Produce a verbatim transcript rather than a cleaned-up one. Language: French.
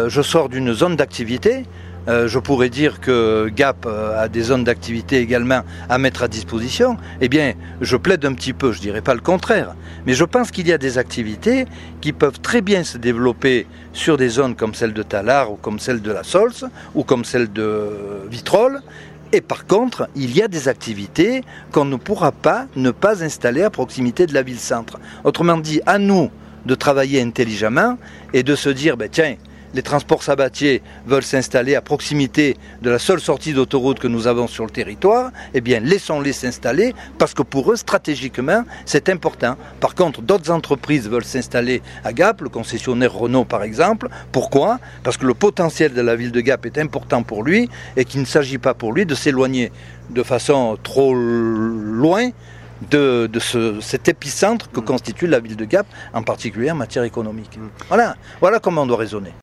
euh, je sors d'une zone d'activité. Euh, je pourrais dire que Gap euh, a des zones d'activité également à mettre à disposition. Eh bien, je plaide un petit peu, je ne dirais pas le contraire. Mais je pense qu'il y a des activités qui peuvent très bien se développer sur des zones comme celle de Tallard ou comme celle de la Sols ou comme celle de Vitrolles. Et par contre, il y a des activités qu'on ne pourra pas ne pas installer à proximité de la ville-centre. Autrement dit, à nous de travailler intelligemment et de se dire, ben, tiens, les transports sabatiers veulent s'installer à proximité de la seule sortie d'autoroute que nous avons sur le territoire, eh bien laissons-les s'installer parce que pour eux, stratégiquement, c'est important. Par contre, d'autres entreprises veulent s'installer à Gap, le concessionnaire Renault par exemple. Pourquoi ? Parce que le potentiel de la ville de Gap est important pour lui et qu'il ne s'agit pas pour lui de s'éloigner de façon trop loin de, de ce, cet épicentre que constitue la ville de Gap, en particulier en matière économique. Voilà, voilà comment on doit raisonner.